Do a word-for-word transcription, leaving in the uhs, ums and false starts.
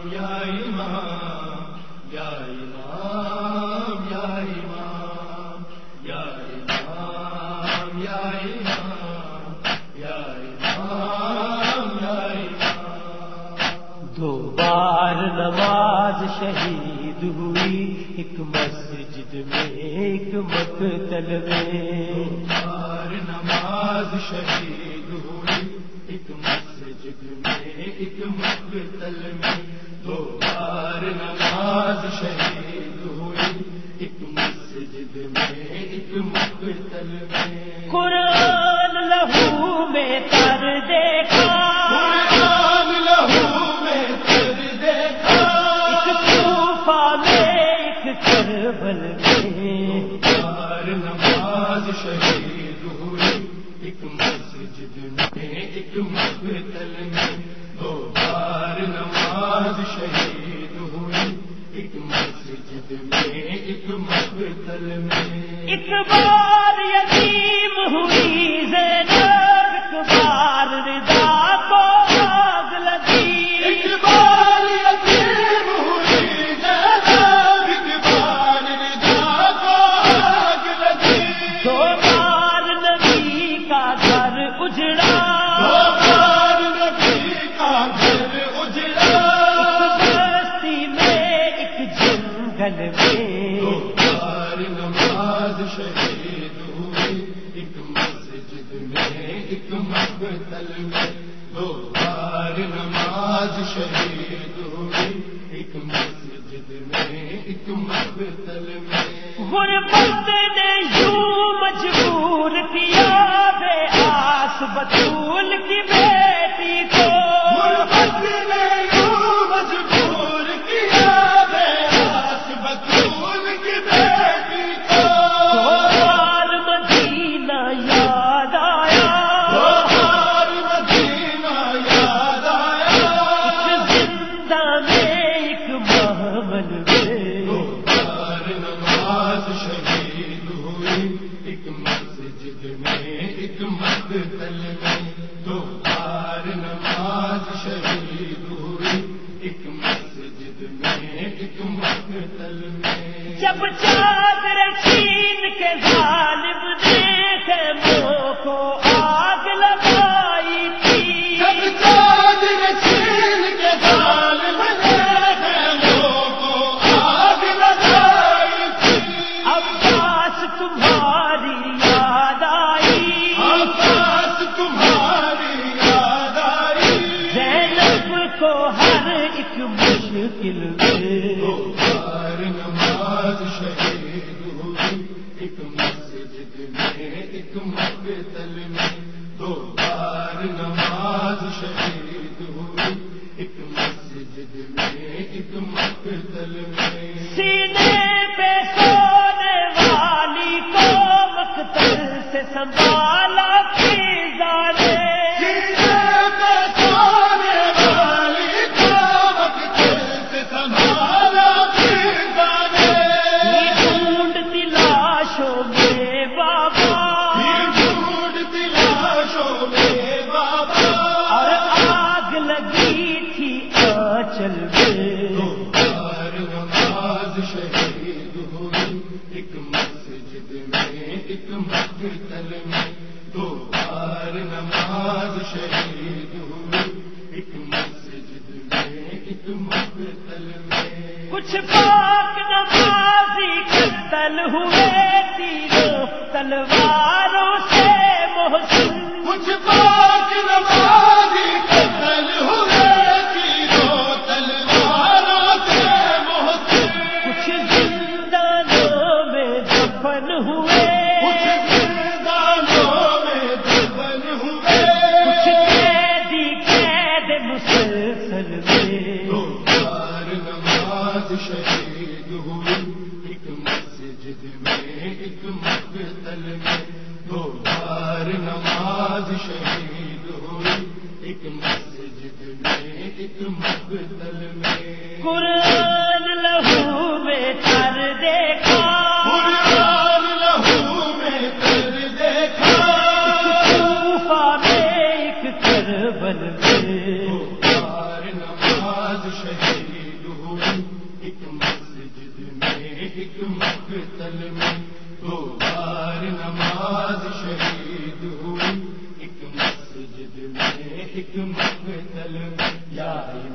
یا امام یا امام یا امام یا امام یا امام یا امام یا امام دو بار نماز شہید ہوئی ایک مسجد میں ایک مقتل میں، بار نماز شہید ہوئی ایک مسجد میں ایک مقتل میں، دو بار نماز شہید ہوئی ایک مسجد میں ایک مقتل میں، قرآن لہو میں تر دیکھا، قرآن لہو میں تر دیکھا، ایک کوفہ میں ایک کربل میں، بار نماز شہید ہوئی ایک مسجد میں ایک مقتل میں، دو بار نماز شہید ہوئی ایک مسجد میں ایک مقتل میں، ایک بار یتیم ہوئی زینب، ایک بار رضا کو آگ لگی، ایک بار یتیم ہوئی زینب، ایک بار رضا کو آگ لگی، دو بار نبی کا گھر اجڑا، دو بار نبی کا گھر اجڑا، بستی میں ایک جنگل میں، دو بار نماز شہید ہوئی ایک مسجد میں ایک مقتل میں، دو بار نماز شہید ہوئی ایک مسجد میں ایک مقتل میں، غربت نے یوں مجبور کیا بے آس بطول کی بیٹی کو، غربت نے یوں مجبور کیا بے آس بطول کی بیٹی کو، دو بار مدینہ یاد آیا، دو بار مدینہ یاد آیا، ایک زندہ میں ایک محمل میں، دو بار نماز شہید ہوئی ایک مسجد میں ایک مقتل میں، دو بار نماز شہید ہوئی ایک مسجد میں ایک مقتل میں، جب چادر چھین کے ظالم نے خیموں کو آگ لگائی تھی، جب چادر چھین کے ظالم نے خیموں کو آگ لگائی تھی، عباس تمہاری یاد آئی، عباس تمہاری یاد آئی، زینب کو ہر ایک مشکل میں، دو بار نماز شہید ہوئی ایک مسجد میں ایک مقتل میں، دو بار نماز شہید ہوئی ایک مسجد میں ایک مقتل میں، سینے پہ سونے والی کو مقتل سے سنبھالا فضا نے، سینے پہ سونے والی کو مقتل سے سنبھالا فضا نے، ڈھونڈتی لاشوں میں بابا، ڈھونڈتی لاشوں میں بابا، اور آگ لگی تھی آنچل میں، دو بار نماز شہید ہوئی ایک مسجد میں ایک مقتل میں، دو بار نماز شہید ہوئی ایک مسجد میں ایک مقتل میں، کچھ پاک نمازی قتل ہوئے تیروں تلواروں سے محسن، کچھ پاک نمازی قتل ہوئے تیروں تلواروں سے محسن، کچھ زندانوں میں دفن ہوئے، کچھ زندانوں میں دفن ہوئے، کچھ قیدی قید مسلسل میں، دو بار نماز شہید ہوئی ایک مسجد میں ایک مقتل میں، دو بار نماز شہید ہوئی ایک مسجد میں ایک مقتل میں، قرآن لہو میں تر دیکھا، قرآن لہو میں تر دیکھا، کوفہ میں ایک کربل میں، دو بار نماز شہید ایک مقتل میں دو بار نماز شہید ہوئی، ایک مسجد میں ایک مقتل میں یا